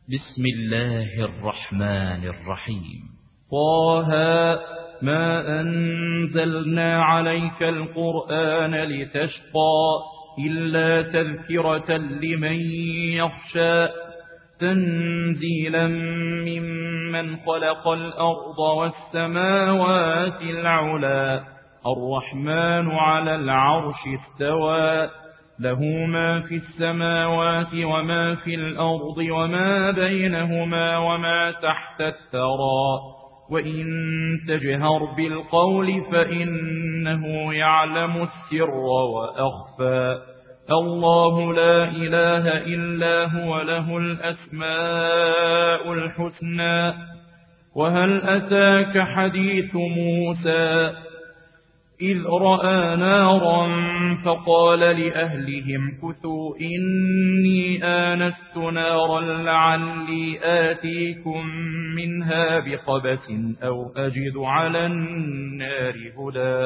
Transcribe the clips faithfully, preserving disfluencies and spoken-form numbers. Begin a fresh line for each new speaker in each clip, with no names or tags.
بسم الله الرحمن الرحيم.
طه ما أنزلنا عليك القرآن لتشقى إلا تذكرة لمن يخشى تنزيلا ممن خلق الأرض والسماوات العلا الرحمن على العرش استوى له ما في السماوات وما في الأرض وما بينهما وما تحت الثرى وإن تجهر بالقول فإنه يعلم السر وأخفى الله لا إله إلا هو له الأسماء الحسنى وهل أتاك حديث موسى إذ رأى نارا فقال لأهلهم كثوا إني آنست نارا لعلي آتيكم منها بقبس أو أجد على النار هدى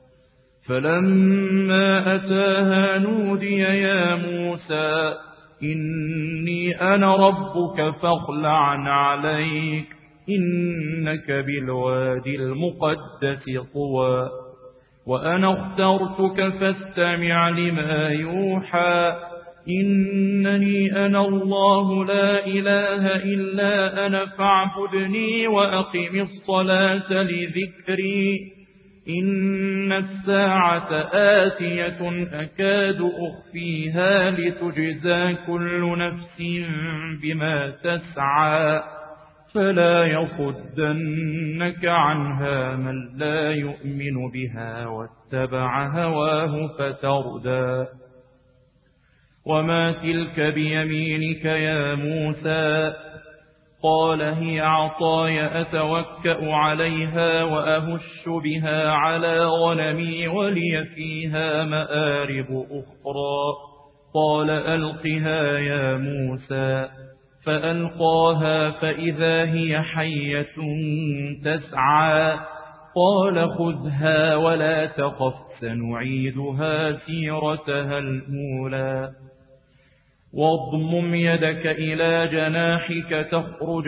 فلما أتاها نودي يا موسى إني أنا ربك فاخلع عليك إنك بالوادي المقدس طوى وأنا اخترتك فاستمع لما يوحى إنني أنا الله لا إله إلا أنا فاعبدني وأقم الصلاة لذكري إن الساعة آتية أكاد أخفيها لتجزى كل نفس بما تسعى فلا يصدنك عنها من لا يؤمن بها واتبع هواه فتردى وما تلك بيمينك يا موسى قال هي عصاي أتوكأ عليها وأهش بها على غنمي ولي فيها مآرب أخرى قال ألقها يا موسى فألقاها فإذا هي حية تسعى قال خذها ولا تخف سنعيدها سيرتها الأولى واضمم يدك إلى جناحك تخرج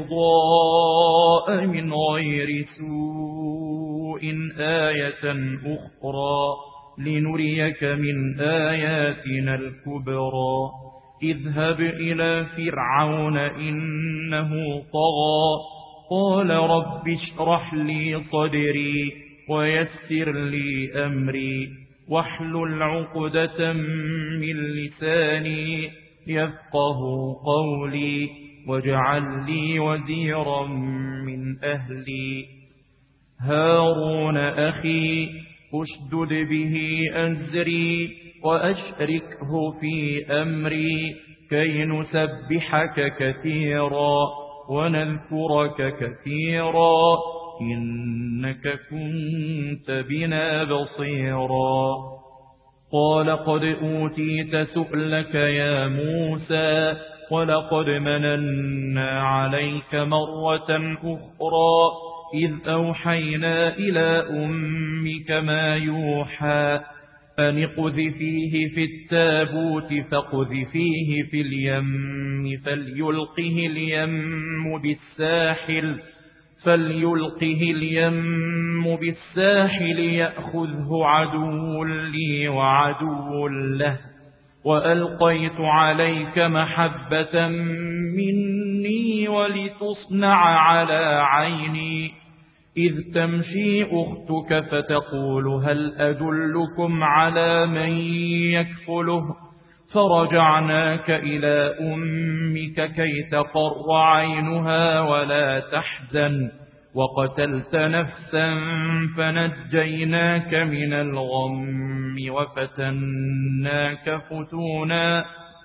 بيضاء من غير سوء آية أخرى لنريك من آياتنا الكبرى اذهب إلى فرعون إنه طغى قال رب اشرح لي صدري ويسر لي أمري واحلل عقدة من لساني يفقه قولي واجعل لي وزيرا من أهلي هارون أخي أشدد به أزري وأشركه في أمري كي نسبحك كثيرا ونذكرك كثيرا إنك كنت بنا بصيرا قال قد أوتيت سؤلك يا موسى ولقد مننا عليك مرة أخرى إذ أوحينا إلى أمك ما يوحى أن اقذفيه في التابوت فاقذفيه في اليم فليلقه اليم بالساحل فليلقه اليم بالساحل يأخذه عدو لي وعدو له وألقيت عليك محبة مني ولتصنع على عيني إذ تمشي أختك فتقول هل أدلكم على من يكفله فرجعناك إلى أمك كي تقر عينها ولا تحزن وقتلت نفسا فنجيناك من الغم وفتناك فتونا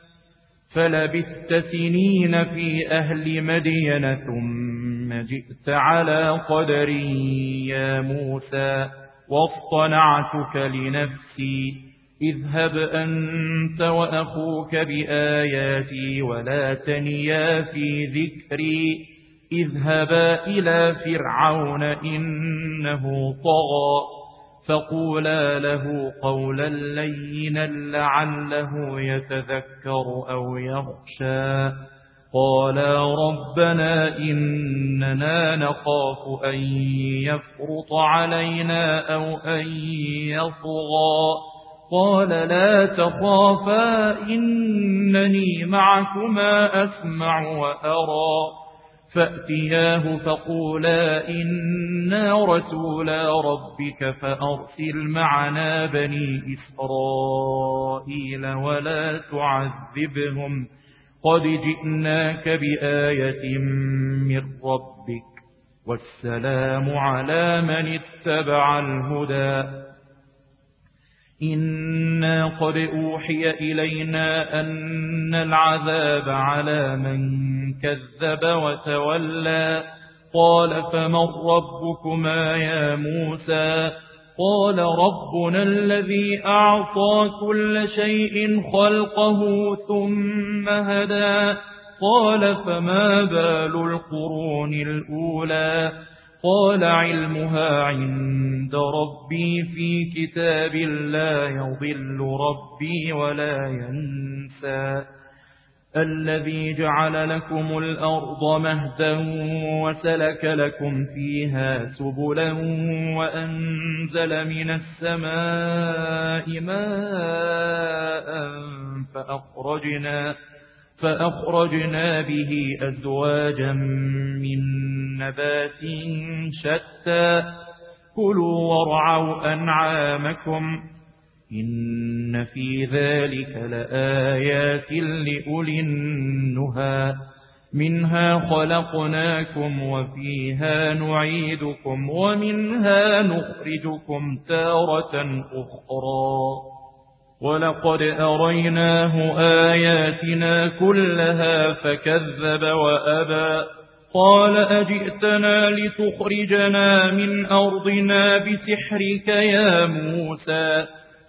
فلبثت سنين في أهل مدين ثم جئت على قدري يا موسى واصطنعتك لنفسي اذهب أنت وأخوك بآياتي ولا تنيا في ذكري اذهبا إلى فرعون إنه طغى فقولا له قولا لينا لعله يتذكر أو يخشى قالا ربنا إننا نخاف أن يفرط علينا أو أن يطغى قال لا تخافا إنني معكما أسمع وأرى فأتياه فقولا إنا رسولا ربك فأرسل معنا بني إسرائيل ولا تعذبهم قد جئناك بآية من ربك والسلام على من اتبع الهدى إنا قد أوحي إلينا أن العذاب على من كذب وتولى قال فمن ربكما يا موسى قال ربنا الذي أعطى كل شيء خلقه ثم هدى قال فما بال القرون الأولى قال علمها عند ربي في كتاب لا يضل ربي ولا ينسى الذي جعل لكم الأرض مهدا وسلك لكم فيها سبلا وأنزل من السماء ماء فأخرجنا, فأخرجنا به أزواجا من نبات شتى كلوا وارعوا أنعامكم إن في ذلك لآيات لأولي النهى منها خلقناكم وفيها نعيدكم ومنها نخرجكم تارة أخرى ولقد أريناه آياتنا كلها فكذب وأبى قال أجئتنا لتخرجنا من أرضنا بسحرك يا موسى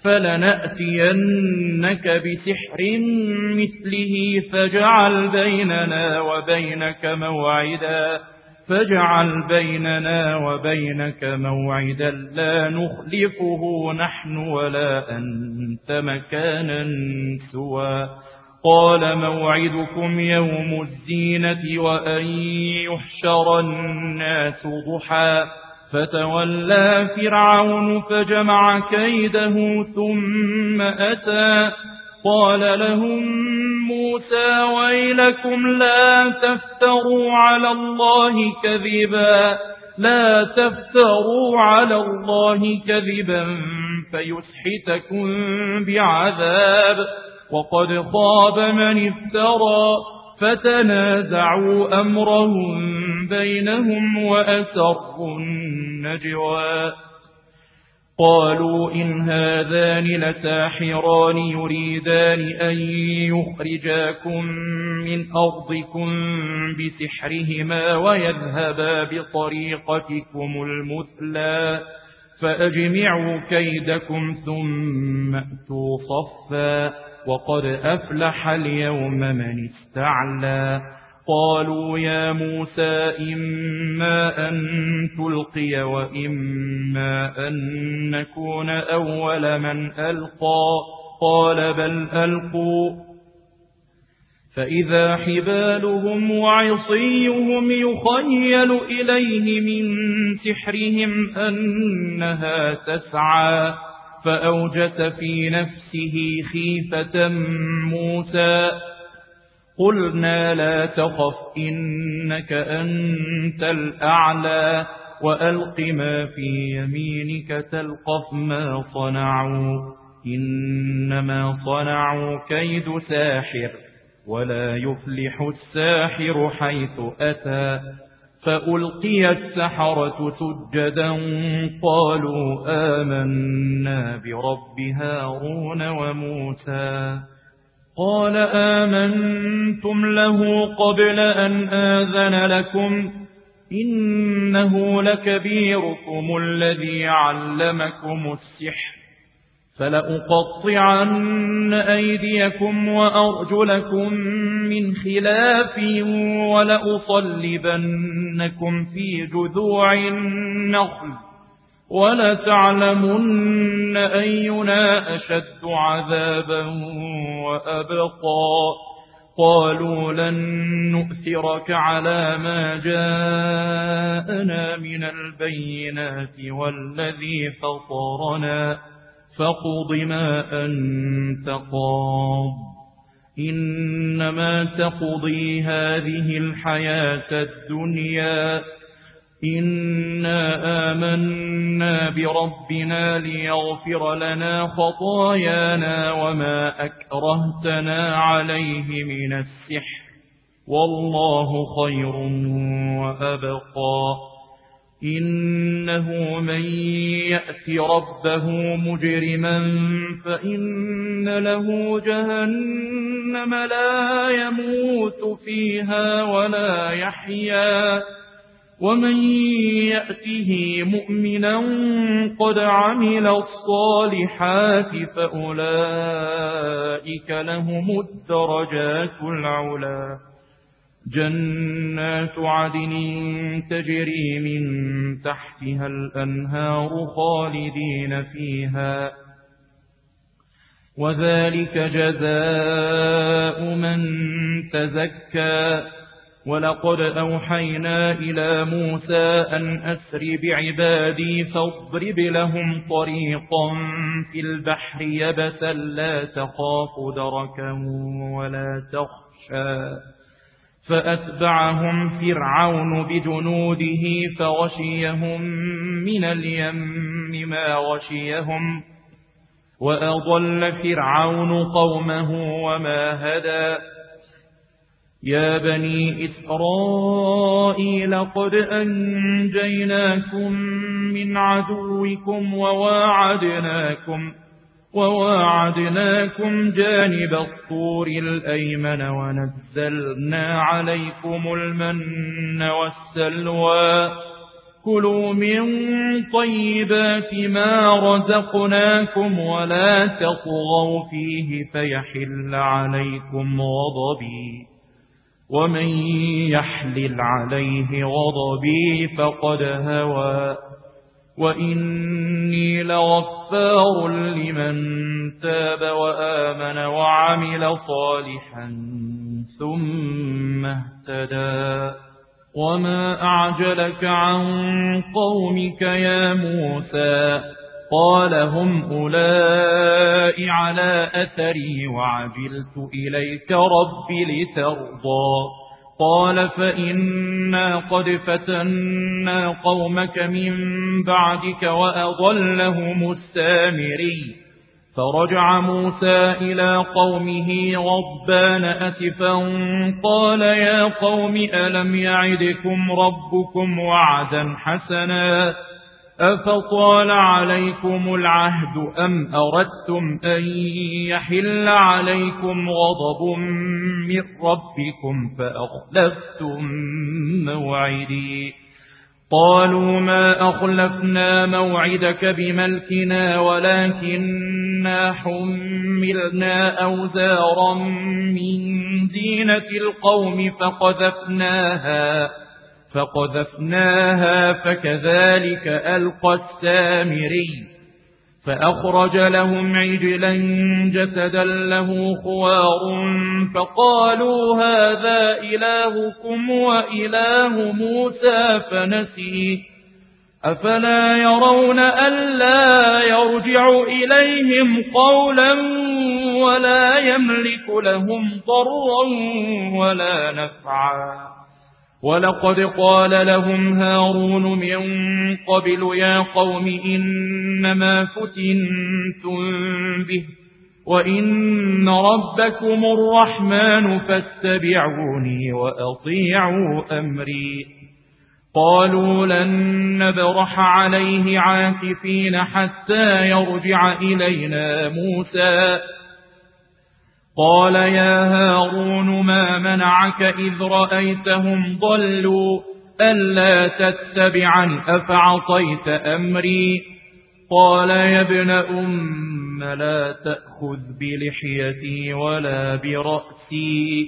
فلنأتينك بسحر مثله فاجعل بيننا وبينك موعدا فاجعل بيننا وبينك موعدا لا نخلفه نحن ولا أنت مكانا سوى قال موعدكم يوم الزينة وأن يحشر الناس ضحى فتولى فرعون فجمع كيده ثم أتى قال لهم موسى ويلكم لا تفتروا على الله كذبا لا تفتروا على الله كذبا فيسحتكم بعذاب وقد خاب من افترى فتنازعوا أمرهم بينهم وأسروا النجوى قالوا إن هذان لساحران يريدان أن يخرجاكم من أرضكم بسحرهما ويذهبا بطريقتكم المثلى فأجمعوا كيدكم ثم أتوا صفا وقد أفلح اليوم من استعلى قالوا يا موسى إما أن تلقي وإما أن نكون أول من ألقى قال بل ألقوا فإذا حبالهم وعصيهم يخيل إليه من سحرهم أنها تسعى فأوجس في نفسه خيفة موسى قلنا لا تخف إنك أنت الأعلى وألق ما في يمينك تلقف ما صنعوا إنما صنعوا كيد ساحر ولا يفلح الساحر حيث أتى فألقي السحرة سجدا قالوا آمنا برب هارون وموسى قال آمنتم له قبل أن آذن لكم إنه لكبيركم الذي علمكم السحر فلأقطعن أيديكم وأرجلكم من خلاف ولأصلبنكم في جذوع النخل ولتعلمن أينا أشد عذابا وأبقى قالوا لن نؤثرك على ما جاءنا من البينات والذي فطرنا فاقض ما أنت قاض إنما تقضي هذه الحياة الدنيا إنا آمنا بربنا ليغفر لنا خطايانا وما أكرهتنا عليه من السحر والله خير وأبقى إنه من يأت ربه مجرما فإن له جهنم لا يموت فيها ولا يحيا ومن يأته مؤمنا قد عمل الصالحات فأولئك لهم الدرجات العلى جنات عدن تجري من تحتها الأنهار خالدين فيها وذلك جزاء من تزكى ولقد أوحينا إلى موسى أن أسر بعبادي فاضرب لهم طريقا في البحر يبسا لا تخاف دركا ولا تخشى فأتبعهم فرعون بجنوده فغشيهم من اليم ما غشيهم وأضل فرعون قومه وما هدى يا بني إسرائيل قد أنجيناكم من عدوكم وواعدناكم وواعدناكم جانب الطور الأيمن ونزلنا عليكم المن والسلوى كلوا من طيبات ما رزقناكم ولا تطغوا فيه فيحل عليكم غضبي ومن يحلل عليه غضبي فقد هوى وإني لغفار لمن تاب وآمن وعمل صالحا ثم اهتدى وما أعجلك عن قومك يا موسى قال هم أولئك على أثري وعجلت إليك رب لترضى قال فإنا قد فتنا قومك من بعدك وأضلهم السامري فرجع موسى إلى قومه غضبان أسفا قال يا قوم ألم يعدكم ربكم وعدا حسنا أفطال عليكم العهد أم أردتم أن يحل عليكم غضب من ربكم فأخلفتم موعدي قالوا ما أخلفنا موعدك بملكنا ولكننا حملنا أوزارا من زينة القوم فقذفناها فقذفناها فكذلك ألقى السامري فأخرج لهم عجلا جسدا له خوار فقالوا هذا إلهكم وإله موسى فنسي أفلا يرون ألا يرجع إليهم قولا ولا يملك لهم ضرا ولا نفعا ولقد قال لهم هارون من قبل يا قوم إنما فتنتم به وإن ربكم الرحمن فاتبعوني وأطيعوا أمري قالوا لن نبرح عليه عاكفين حتى يرجع إلينا موسى قال يا هارون ما منعك إذ رأيتهم ضلوا ألا تتبعني أفعصيت أمري قال يا ابن أم لا تأخذ بلحيتي ولا برأسي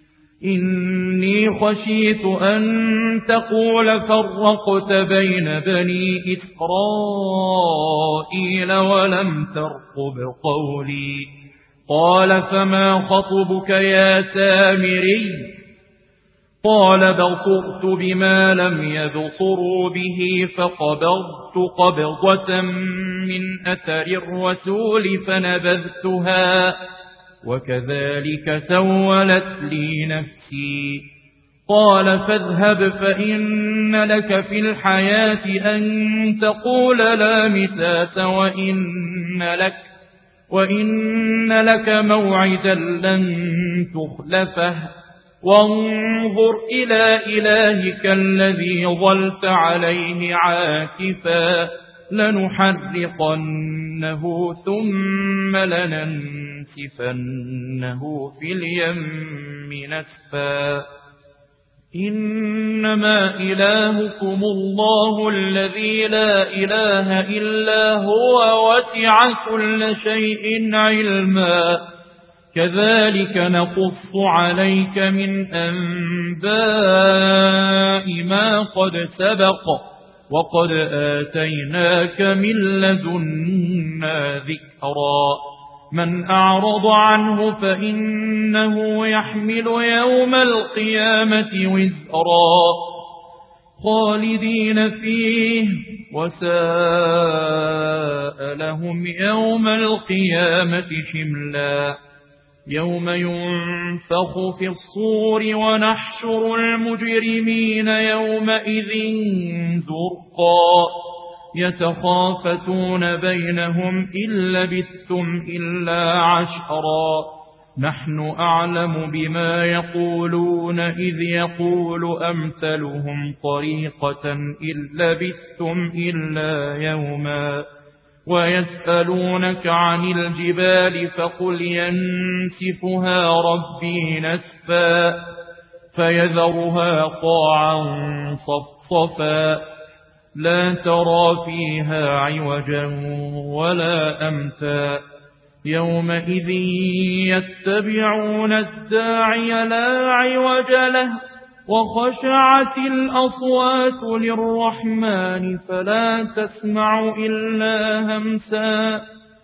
إني خشيت أن تقول فرقت بين بني إسرائيل ولم ترقب قولي قال فما خطبك يا سامري قال بصرت بما لم يبصروا به فقبضت قبضة من أثر الرسول فنبذتها وكذلك سولت لي نفسي قال فاذهب فإن لك في الحياة أن تقول لا مساس وإن لك وإن لك موعدا لن تخلفه وانظر إلى إلهك الذي ظلت عليه عاكفا لنحرقنه ثم لننسفنه في اليم نسفا إنما إلهكم الله الذي لا إله إلا هو وسع كل شيء علما كذلك نقص عليك من أنباء ما قد سبق وقد آتيناك من لدنا ذكرا من أعرض عنه فإنه يحمل يوم القيامة وزرا خالدين فيه وساء لهم يوم القيامة حملا يوم ينفخ في الصور ونحشر المجرمين يومئذ زرقا يتخافتون بينهم إن لبثتم إلا عشرا نحن أعلم بما يقولون إذ يقول أمثلهم طريقة إن لبثتم إلا يوما ويسألونك عن الجبال فقل ينسفها ربي نسفا فيذرها قاعا صفصفا لا ترى فيها عوجا ولا أمتا يومئذ يتبعون الداعي لا عوج له وخشعت الأصوات للرحمن فلا تسمع إلا همسا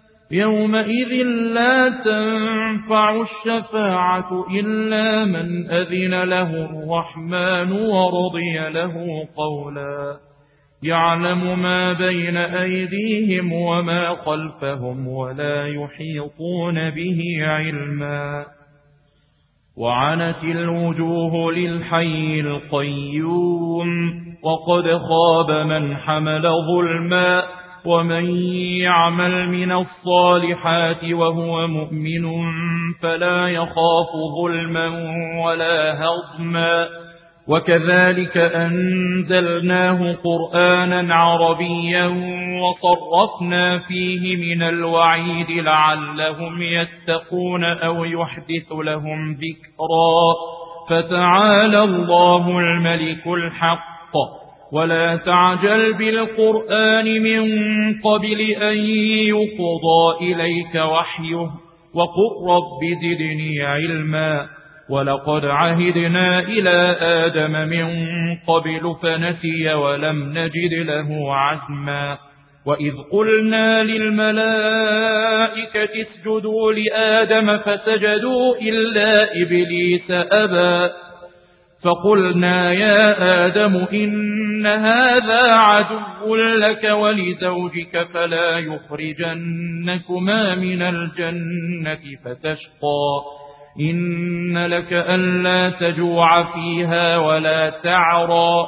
يومئذ لا تنفع الشفاعة إلا من أذن له الرحمن ورضي له قولا يعلم ما بين أيديهم وما خلفهم ولا يحيطون به علما وعنت الوجوه للحي القيوم وقد خاب من حمل ظلما ومن يعمل من الصالحات وهو مؤمن فلا يخاف ظلما ولا هضما وكذلك أنزلناه قرآنا عربيا وصرفنا فيه من الوعيد لعلهم يتقون أو يحدث لهم ذكرا فتعالى الله الملك الحق ولا تعجل بالقرآن من قبل أن يقضى إليك وحيه وقل رب زدني علما ولقد عهدنا إلى آدم من قبل فنسي ولم نجد له عزما وإذ قلنا للملائكة اسجدوا لآدم فسجدوا إلا إبليس أبى فقلنا يا آدم إن هذا عدو لك ولزوجك فلا يخرجنكما من الجنة فتشقى إن لك ألا تجوع فيها ولا تعرى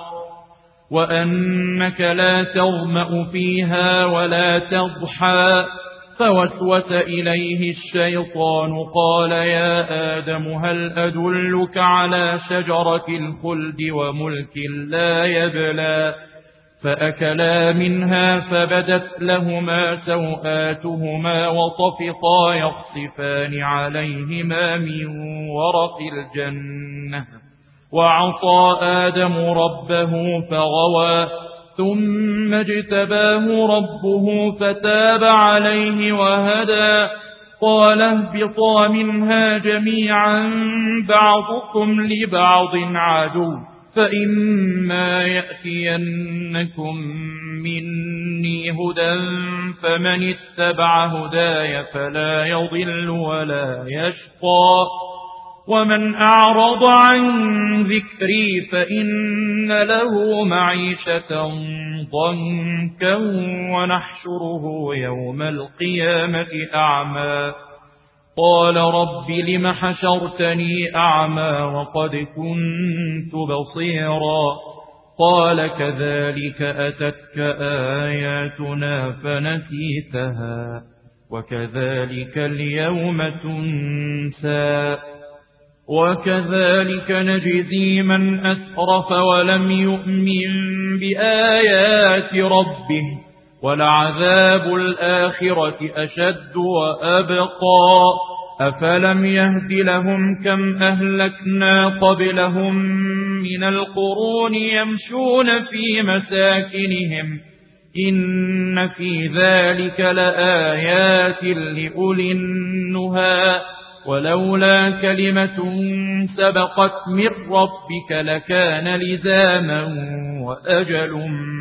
وأنك لا تظمأ فيها ولا تضحى فوسوس إليه الشيطان قال يا آدم هل أدلك على شجرة الخلد وملك لا يبلى فأكلا منها فبدت لهما سوآتهما وطفقا يخصفان عليهما من ورق الجنة وعصى آدم ربه فغوى ثم اجتباه ربه فتاب عليه وهدى قال اهبطا منها جميعا بعضكم لبعض عدو فإما يأتينكم مني هدى فمن اتبع هداي فلا يضل ولا يشقى ومن أعرض عن ذكري فإن له معيشة ضنكا ونحشره يوم القيامة أعمى قال رب لم حشرتني أعمى وقد كنت بصيرا قال كذلك أتتك آياتنا فنسيتها وكذلك اليوم تنسى وكذلك نجزي من أسرف ولم يؤمن بآيات ربه ولعذاب الآخرة أشد وأبقى أفلم يهد لهم كم أهلكنا قبلهم من القرون يمشون في مساكنهم إن في ذلك لآيات لأولي النهى ولولا كلمة سبقت من ربك لكان لزاما وأجل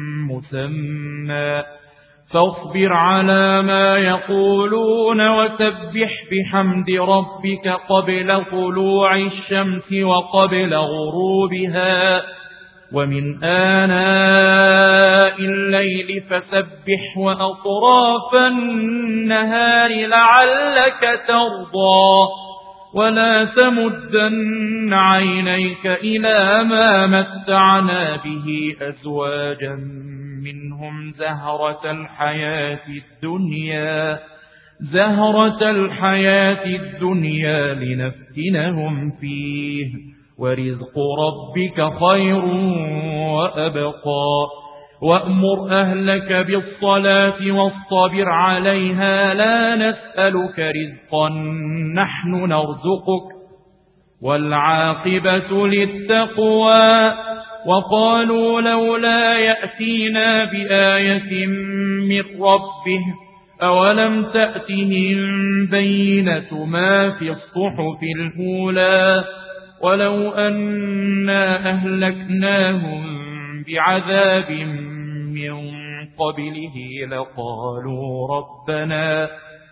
مسمى فاصبر على ما يقولون وسبح بحمد ربك قبل طلوع الشمس وقبل غروبها ومن آناء الليل فسبح وأطراف النهار لعلك ترضى ولا تمدن عينيك إلى ما متعنا به أزواجا منهم زهرة الحياة الدنيا زهرة الحياة الدنيا لنفتنهم فيه ورزق ربك خير وأبقى وأمر أهلك بالصلاة واصطبر عليها لا نسألك رزقا نحن نرزقك والعاقبة للتقوى وقالوا لولا يأتينا بآية من ربه أولم تأتهم بينة ما في الصحف الأولى ولو أنا أهلكناهم بعذاب من قبله لقالوا ربنا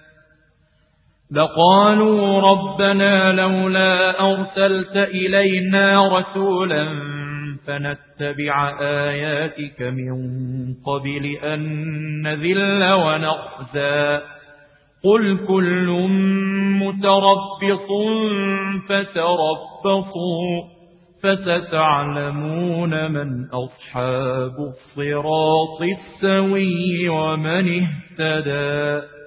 لقالوا ربنا لولا أرسلت إلينا رسولا فنتبع آياتك من قبل أن نذل ونخزى قل كل متربص فتربصوا فستعلمون من أصحاب الصراط السوي ومن اهتدى.